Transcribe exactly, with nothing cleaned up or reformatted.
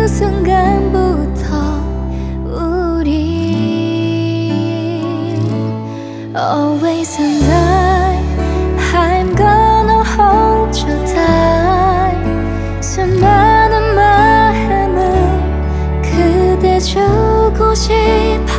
그 순간부터 우리 Always and I I'm gonna hold you tight 수많은 마음을 그대 주고 싶어